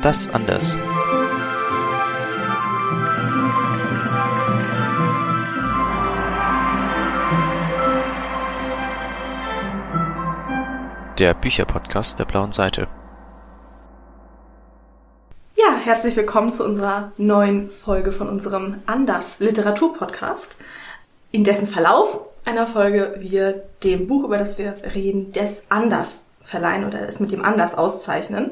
Das anders. Der Bücherpodcast der Blauen Seite. Ja, herzlich willkommen zu unserer neuen Folge von unserem Anders Literaturpodcast, in dessen Verlauf einer Folge wir dem Buch, über das wir reden, des Anders verleihen oder es mit dem Anders auszeichnen.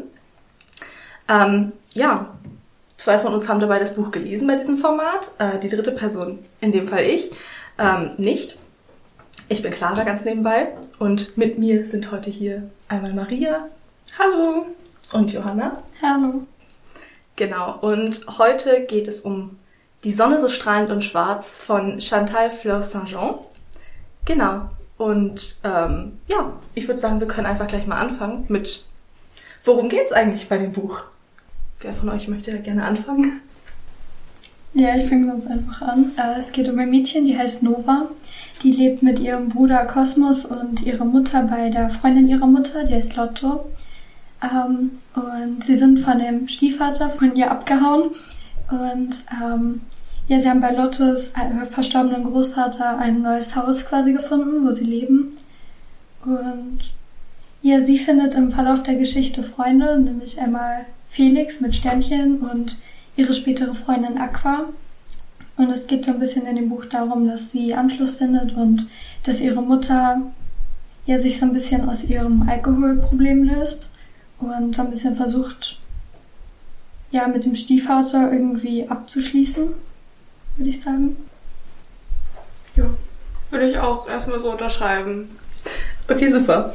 Zwei von uns haben dabei das Buch gelesen bei diesem Format, die dritte Person, in dem Fall ich, nicht. Ich bin Clara ganz nebenbei und mit mir sind heute hier einmal Maria. Hallo. Und Johanna. Hallo. Genau, und heute geht es um Die Sonne so strahlend und schwarz von Chantal Fleur Saint-Jean. Genau, und ich würde sagen, wir können einfach gleich mal anfangen mit, worum geht's eigentlich bei dem Buch? Wer von euch möchte da gerne anfangen? Ja, ich fange sonst einfach an. Es geht um ein Mädchen, die heißt Nova. Die lebt mit ihrem Bruder Kosmos und ihrer Mutter bei der Freundin ihrer Mutter, die heißt Lotto. Und sie sind von dem Stiefvater von ihr abgehauen. Und sie haben bei Lottos verstorbenen Großvater ein neues Haus quasi gefunden, wo sie leben. Und ja, sie findet im Verlauf der Geschichte Freunde, nämlich einmal Felix mit Sternchen und ihre spätere Freundin Aqua. Und es geht so ein bisschen in dem Buch darum, dass sie Anschluss findet und dass ihre Mutter sich so ein bisschen aus ihrem Alkoholproblem löst und so ein bisschen versucht, mit dem Stiefvater irgendwie abzuschließen, würde ich sagen. Ja, würde ich auch erstmal so unterschreiben. Okay, super.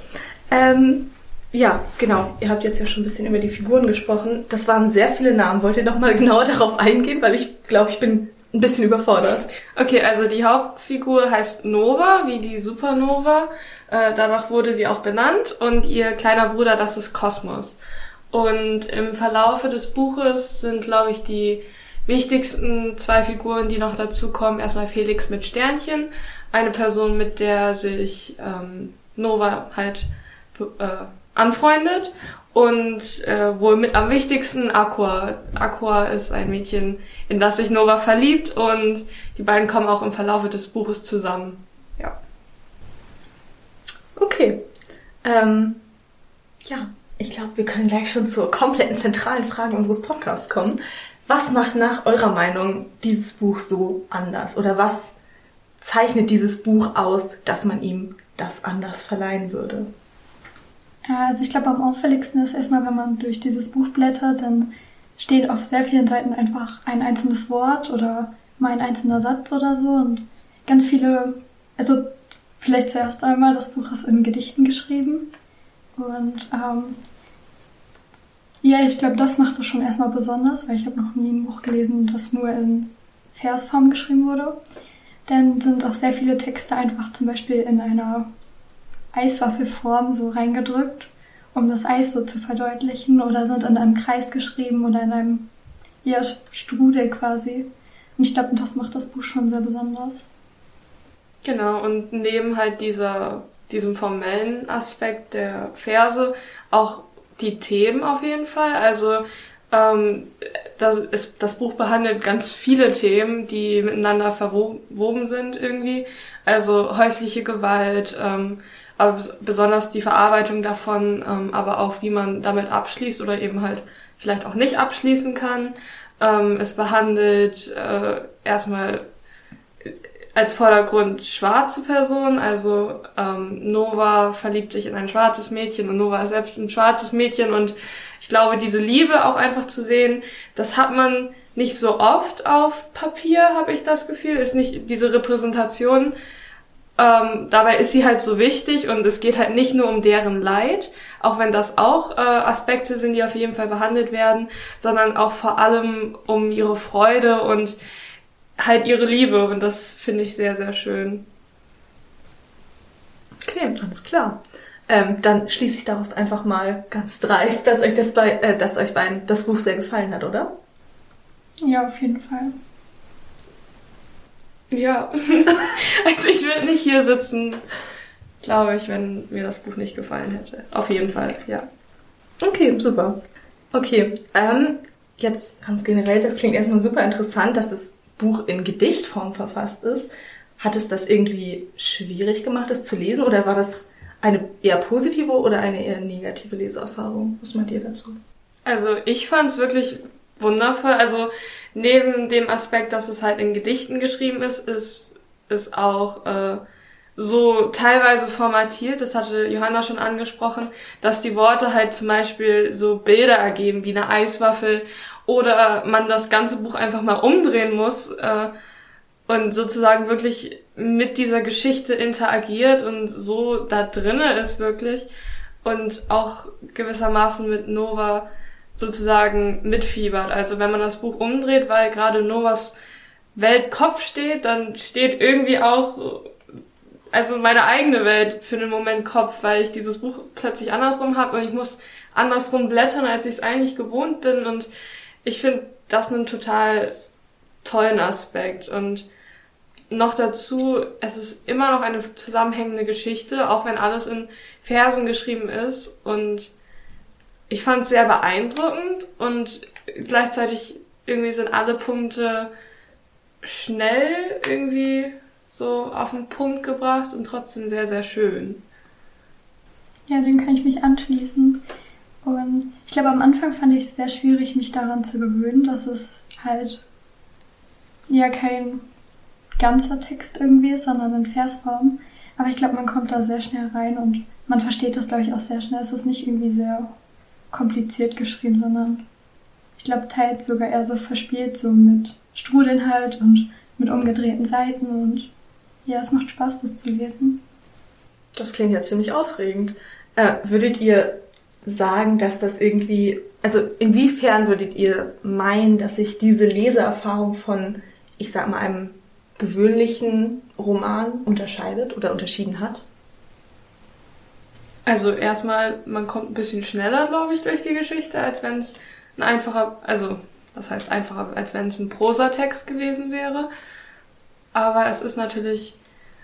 Genau. Ihr habt jetzt ja schon ein bisschen über die Figuren gesprochen. Das waren sehr viele Namen. Wollt ihr noch mal genauer darauf eingehen? Weil ich glaube, ich bin ein bisschen überfordert. Okay, also die Hauptfigur heißt Nova, wie die Supernova. Danach wurde sie auch benannt. Und ihr kleiner Bruder, das ist Kosmos. Und im Verlaufe des Buches sind, glaube ich, die wichtigsten zwei Figuren, die noch dazukommen, erstmal Felix mit Sternchen. Eine Person, mit der sich Nova halt anfreundet. Und wohl mit am wichtigsten Aqua. Aqua ist ein Mädchen, in das sich Nova verliebt, und die beiden kommen auch im Verlaufe des Buches zusammen. Ja. Okay. Ich glaube, wir können gleich schon zur kompletten zentralen Frage unseres Podcasts kommen. Was macht nach eurer Meinung dieses Buch so anders? Oder was zeichnet dieses Buch aus, dass man ihm das anders verleihen würde? Also ich glaube, am auffälligsten ist erstmal, wenn man durch dieses Buch blättert, dann steht auf sehr vielen Seiten einfach ein einzelnes Wort oder mal ein einzelner Satz oder so, und ganz viele, also vielleicht zuerst einmal, das Buch ist in Gedichten geschrieben, und ich glaube, das macht es schon erstmal besonders, weil ich habe noch nie ein Buch gelesen, das nur in Versform geschrieben wurde. Dann sind auch sehr viele Texte einfach zum Beispiel in einer Eiswaffelform so reingedrückt, um das Eis so zu verdeutlichen, oder sind in einem Kreis geschrieben oder in einem Strudel quasi. Und ich glaube, das macht das Buch schon sehr besonders. Genau, und neben halt diesem formellen Aspekt der Verse auch die Themen auf jeden Fall. Also das Buch behandelt ganz viele Themen, die miteinander verwoben sind irgendwie. Also häusliche Gewalt, aber besonders die Verarbeitung davon, aber auch wie man damit abschließt oder eben halt vielleicht auch nicht abschließen kann. Es behandelt erstmal als Vordergrund schwarze Personen, also Nova verliebt sich in ein schwarzes Mädchen und Nova ist selbst ein schwarzes Mädchen, und ich glaube, diese Liebe auch einfach zu sehen, das hat man nicht so oft auf Papier, habe ich das Gefühl, ist nicht diese Repräsentation. Dabei ist sie halt so wichtig, und es geht halt nicht nur um deren Leid, auch wenn das auch Aspekte sind, die auf jeden Fall behandelt werden, sondern auch vor allem um ihre Freude und halt ihre Liebe, und das finde ich sehr, sehr schön. Okay, alles klar. Dann schließe ich daraus einfach mal ganz dreist, dass euch beiden das Buch sehr gefallen hat, oder? Ja, auf jeden Fall. Ja, also ich würde nicht hier sitzen, glaube ich, wenn mir das Buch nicht gefallen hätte. Auf jeden Fall, ja. Okay, super. Okay, jetzt ganz generell, das klingt erstmal super interessant, dass das Buch in Gedichtform verfasst ist. Hat es das irgendwie schwierig gemacht, es zu lesen, oder war das eine eher positive oder eine eher negative Leseerfahrung? Was meint ihr dazu? Also ich fand es wirklich wundervoll. Also neben dem Aspekt, dass es halt in Gedichten geschrieben ist auch so teilweise formatiert, das hatte Johanna schon angesprochen, dass die Worte halt zum Beispiel so Bilder ergeben, wie eine Eiswaffel, oder man das ganze Buch einfach mal umdrehen muss und sozusagen wirklich mit dieser Geschichte interagiert und so da drinne ist wirklich und auch gewissermaßen mit Nova sozusagen mitfiebert. Also wenn man das Buch umdreht, weil gerade Novas Welt Kopf steht, dann steht irgendwie auch also meine eigene Welt für den Moment Kopf, weil ich dieses Buch plötzlich andersrum habe und ich muss andersrum blättern, als ich es eigentlich gewohnt bin, und ich finde das einen total tollen Aspekt. Und noch dazu, es ist immer noch eine zusammenhängende Geschichte, auch wenn alles in Versen geschrieben ist, und ich fand es sehr beeindruckend und gleichzeitig irgendwie sind alle Punkte schnell irgendwie so auf den Punkt gebracht und trotzdem sehr, sehr schön. Ja, dem kann ich mich anschließen. Und ich glaube, am Anfang fand ich es sehr schwierig, mich daran zu gewöhnen, dass es halt ja kein ganzer Text irgendwie ist, sondern in Versform. Aber ich glaube, man kommt da sehr schnell rein und man versteht das, glaube ich, auch sehr schnell. Es ist nicht irgendwie sehr kompliziert geschrieben, sondern ich glaube, teils sogar eher so verspielt, so mit Strudelinhalt und mit umgedrehten Seiten, und ja, es macht Spaß, das zu lesen. Das klingt ja ziemlich aufregend. Würdet ihr sagen, dass das irgendwie, also inwiefern würdet ihr meinen, dass sich diese Leseerfahrung von, ich sag mal, einem gewöhnlichen Roman unterscheidet oder unterschieden hat? Also erstmal, man kommt ein bisschen schneller, glaube ich, durch die Geschichte, als wenn es ein einfacher, also was heißt einfacher, als wenn es ein Prosatext gewesen wäre. Aber es ist natürlich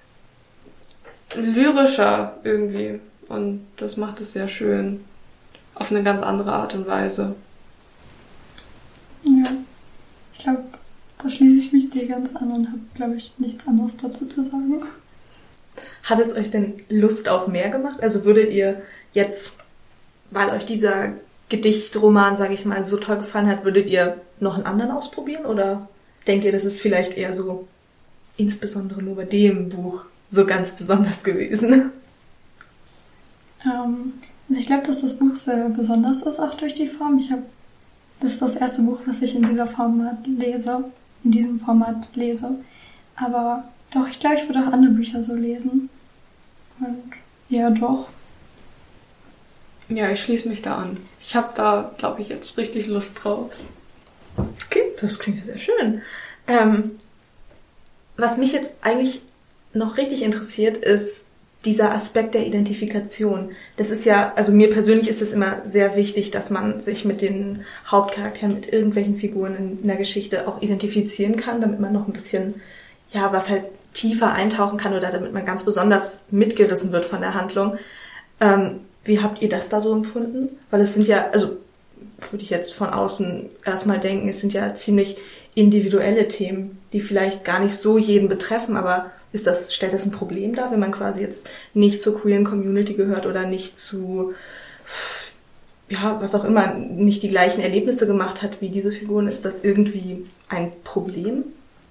lyrischer irgendwie und das macht es sehr schön. Auf eine ganz andere Art und Weise. Ja, ich glaube, da schließe ich mich dir ganz an und habe, glaube ich, nichts anderes dazu zu sagen. Hat es euch denn Lust auf mehr gemacht? Also würdet ihr jetzt, weil euch dieser Gedichtroman, sage ich mal, so toll gefallen hat, würdet ihr noch einen anderen ausprobieren? Oder denkt ihr, das ist vielleicht eher so insbesondere nur bei dem Buch so ganz besonders gewesen? Also ich glaube, dass das Buch sehr besonders ist, auch durch die Form. Das ist das erste Buch, was ich in diesem Format lese. Aber doch, ich glaube, ich würde auch andere Bücher so lesen. Und ja, doch. Ja, ich schließe mich da an. Ich habe da, glaube ich, jetzt richtig Lust drauf. Okay, das klingt ja sehr schön. Was mich jetzt eigentlich noch richtig interessiert, ist dieser Aspekt der Identifikation. Das ist ja, also mir persönlich ist es immer sehr wichtig, dass man sich mit den Hauptcharakteren, mit irgendwelchen Figuren in der Geschichte auch identifizieren kann, damit man noch ein bisschen, ja, was heißt, tiefer eintauchen kann oder damit man ganz besonders mitgerissen wird von der Handlung. Wie habt ihr das da so empfunden? Weil es sind ja, also würde ich jetzt von außen erstmal denken, es sind ja ziemlich individuelle Themen, die vielleicht gar nicht so jeden betreffen, aber stellt das ein Problem dar, wenn man quasi jetzt nicht zur queeren Community gehört oder nicht zu, ja, was auch immer, nicht die gleichen Erlebnisse gemacht hat wie diese Figuren? Ist das irgendwie ein Problem?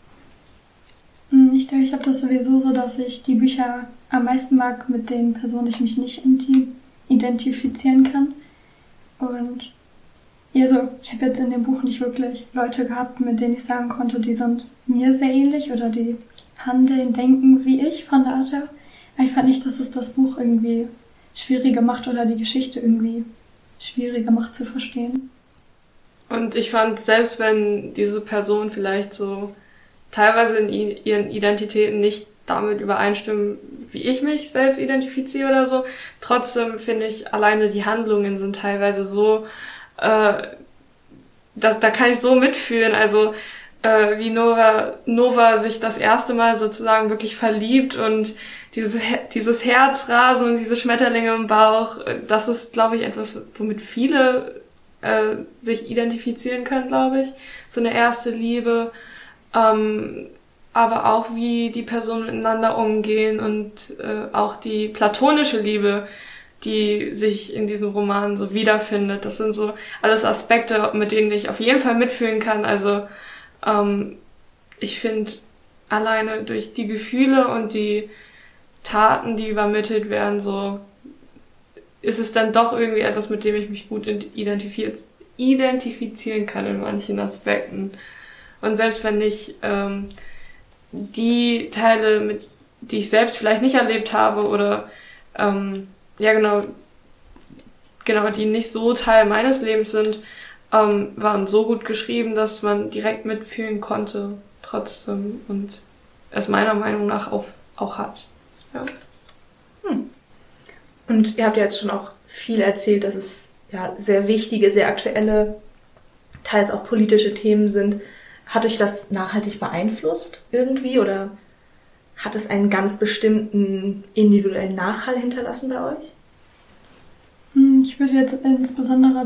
Ich glaube, ich habe das sowieso so, dass ich die Bücher am meisten mag, mit denen Personen ich mich nicht identifizieren kann. Und ja, so, ich habe jetzt in dem Buch nicht wirklich Leute gehabt, mit denen ich sagen konnte, die sind mir sehr ähnlich oder die handeln, denken wie ich von der Art her. Aber ich fand nicht, dass es das Buch irgendwie schwieriger macht oder die Geschichte irgendwie schwieriger macht zu verstehen. Und ich fand, selbst wenn diese Person vielleicht so teilweise in ihren Identitäten nicht damit übereinstimmen, wie ich mich selbst identifiziere oder so, trotzdem finde ich, alleine die Handlungen sind teilweise so, da kann ich so mitfühlen, also wie Nova sich das erste Mal sozusagen wirklich verliebt und dieses Herzrasen und diese Schmetterlinge im Bauch, das ist, glaube ich, etwas, womit viele sich identifizieren können, glaube ich. So eine erste Liebe, aber auch wie die Personen miteinander umgehen und auch die platonische Liebe, die sich in diesem Roman so wiederfindet. Das sind so alles Aspekte, mit denen ich auf jeden Fall mitfühlen kann. Also ich finde, alleine durch die Gefühle und die Taten, die übermittelt werden, so ist es dann doch irgendwie etwas, mit dem ich mich gut identifizieren kann in manchen Aspekten. Und selbst wenn ich die Teile, die ich selbst vielleicht nicht erlebt habe oder die nicht so Teil meines Lebens sind, waren so gut geschrieben, dass man direkt mitfühlen konnte trotzdem und es meiner Meinung nach auch hat. Ja. Und ihr habt ja jetzt schon auch viel erzählt, dass es ja sehr wichtige, sehr aktuelle, teils auch politische Themen sind. Hat euch das nachhaltig beeinflusst irgendwie oder hat es einen ganz bestimmten individuellen Nachhall hinterlassen bei euch? Ich würde jetzt insbesondere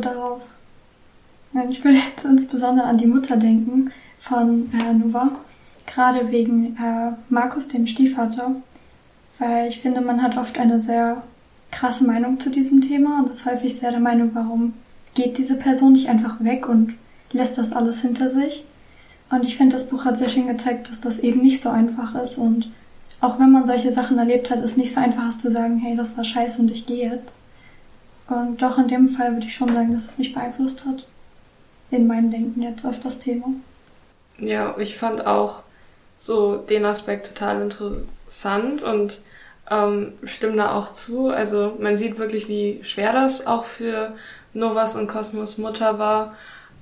an die Mutter denken von Nova, gerade wegen Markus, dem Stiefvater, weil ich finde, man hat oft eine sehr krasse Meinung zu diesem Thema und ist häufig sehr der Meinung, warum geht diese Person nicht einfach weg und lässt das alles hinter sich. Und ich finde, das Buch hat sehr schön gezeigt, dass das eben nicht so einfach ist und auch wenn man solche Sachen erlebt hat, ist nicht so einfach ist zu sagen, hey, das war scheiße und ich gehe jetzt. Und doch in dem Fall würde ich schon sagen, dass es mich beeinflusst hat. In meinem Denken jetzt auf das Thema. Ja, ich fand auch so den Aspekt total interessant und stimme da auch zu. Also man sieht wirklich, wie schwer das auch für Novas und Cosmos Mutter war.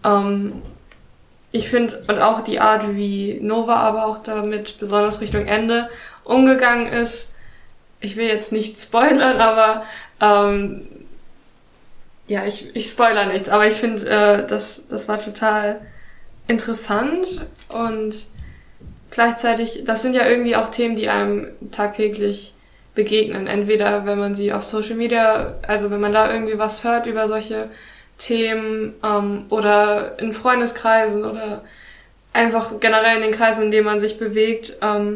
Ich finde, und auch die Art, wie Nova aber auch damit, besonders Richtung Ende, umgegangen ist. Ich will jetzt nicht spoilern, aber ich spoilere nichts, aber ich finde, das war total interessant und gleichzeitig, das sind ja irgendwie auch Themen, die einem tagtäglich begegnen. Entweder wenn man sie auf Social Media, also wenn man da irgendwie was hört über solche Themen oder in Freundeskreisen oder einfach generell in den Kreisen, in denen man sich bewegt, hat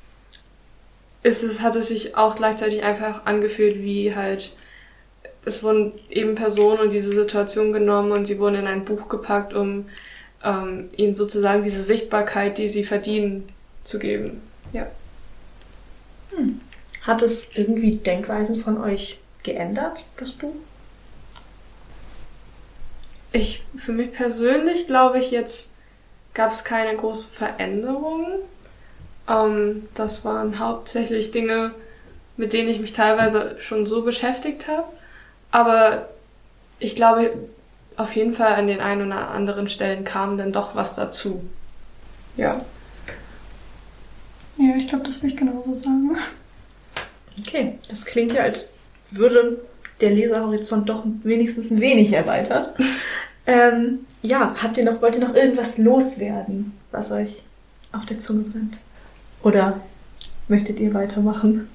es sich auch gleichzeitig einfach angefühlt, wie halt es wurden eben Personen und diese Situation genommen und sie wurden in ein Buch gepackt, um ihnen sozusagen diese Sichtbarkeit, die sie verdienen, zu geben. Ja. Hat es irgendwie Denkweisen von euch geändert, das Buch? Für mich persönlich glaube ich jetzt, gab es keine große Veränderung. Das waren hauptsächlich Dinge, mit denen ich mich teilweise schon so beschäftigt habe. Aber ich glaube, auf jeden Fall an den einen oder anderen Stellen kam dann doch was dazu. Ja. Ja, ich glaube, das würde ich genauso sagen. Okay, das klingt ja, als würde der Leserhorizont doch wenigstens ein wenig erweitert. Wollt ihr noch irgendwas loswerden, was euch auf der Zunge brennt? Oder möchtet ihr weitermachen?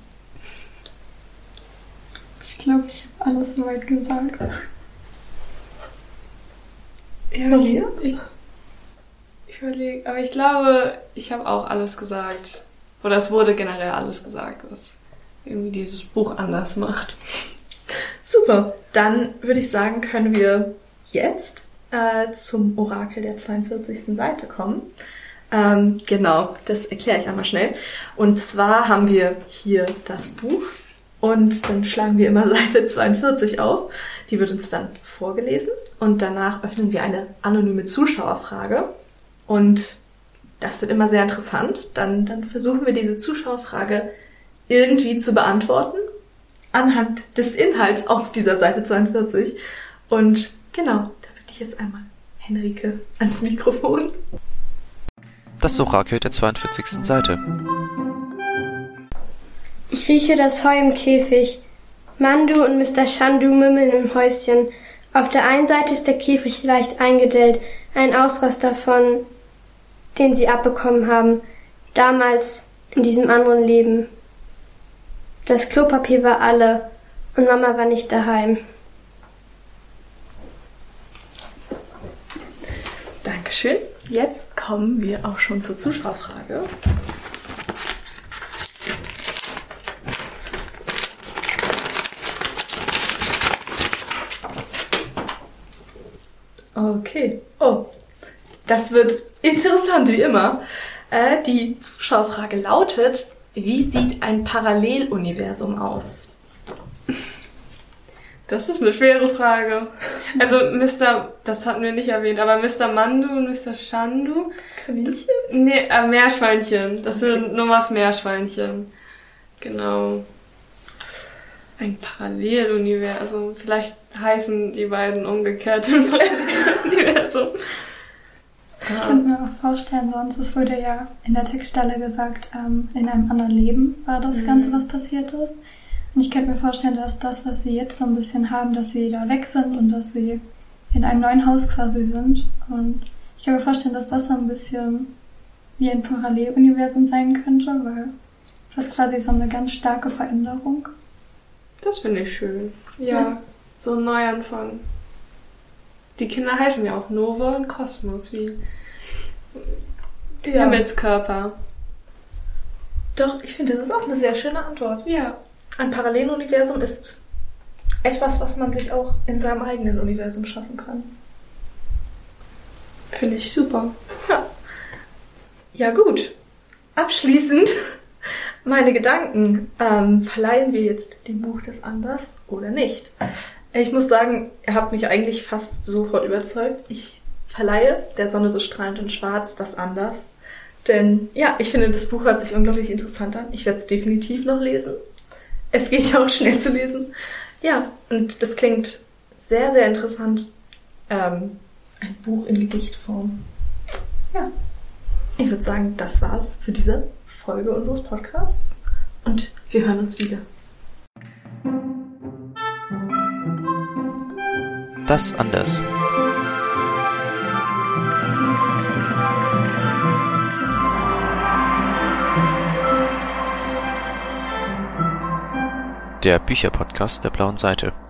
Ich glaube, ich habe alles soweit gesagt. Ja, ich überlege, aber ich glaube, ich habe auch alles gesagt. Oder es wurde generell alles gesagt, was irgendwie dieses Buch anders macht. Super, dann würde ich sagen, können wir jetzt zum Orakel der 42. Seite kommen. Genau, das erkläre ich einmal schnell. Und zwar haben wir hier das Buch und dann schlagen wir immer Seite 42 auf. Die wird uns dann vorgelesen und danach öffnen wir eine anonyme Zuschauerfrage. Und das wird immer sehr interessant. Dann versuchen wir diese Zuschauerfrage irgendwie zu beantworten anhand des Inhalts auf dieser Seite 42. Und genau, da würde ich jetzt einmal Henrike ans Mikrofon. Das Orakel der 42. Seite. Ich rieche das Heu im Käfig. Mandu und Mr. Shandu mümmeln im Häuschen. Auf der einen Seite ist der Käfig leicht eingedellt, ein Ausraster davon, den sie abbekommen haben, damals in diesem anderen Leben. Das Klopapier war alle und Mama war nicht daheim. Dankeschön. Jetzt kommen wir auch schon zur Zuschauerfrage. Okay. Oh, das wird interessant, wie immer. Die Zuschauerfrage lautet, wie sieht ein Paralleluniversum aus? Das ist eine schwere Frage. Also das hatten wir nicht erwähnt, aber Mr. Mandu und Mr. Shandu. Kaninchen? Nee, Meerschweinchen. Das sind Nomas Meerschweinchen. Genau. Ein Paralleluniversum. Vielleicht heißen die beiden umgekehrt im Paralleluniversum. Ich könnte mir auch vorstellen, sonst, es wurde ja in der Textstelle gesagt, in einem anderen Leben war das Ganze, was passiert ist. Und ich könnte mir vorstellen, dass das, was sie jetzt so ein bisschen haben, dass sie da weg sind und dass sie in einem neuen Haus quasi sind. Und ich kann mir vorstellen, dass das so ein bisschen wie ein Paralleluniversum sein könnte, weil das ist quasi so eine ganz starke Veränderung. Das finde ich schön. Ja, so ein Neuanfang. Die Kinder heißen ja auch Nova und Kosmos, wie Himmelskörper. Doch, ich finde, das ist auch eine sehr schöne Antwort. Ja. Ein Paralleluniversum ist etwas, was man sich auch in seinem eigenen Universum schaffen kann. Finde ich super. Ja gut. Abschließend meine Gedanken. Verleihen wir jetzt dem Buch das Anders oder nicht? Ich muss sagen, ihr habt mich eigentlich fast sofort überzeugt. Ich verleihe Der Sonne so strahlend und schwarz das Anders. Denn ja, ich finde, das Buch hört sich unglaublich interessant an. Ich werde es definitiv noch lesen. Es geht ja auch schnell zu lesen. Ja, und das klingt sehr, sehr interessant. Ein Buch in Gedichtform. Ja, ich würde sagen, das war's für diese Folge unseres Podcasts. Und wir hören uns wieder. Das Anders. Der Bücherpodcast der Blauen Seite.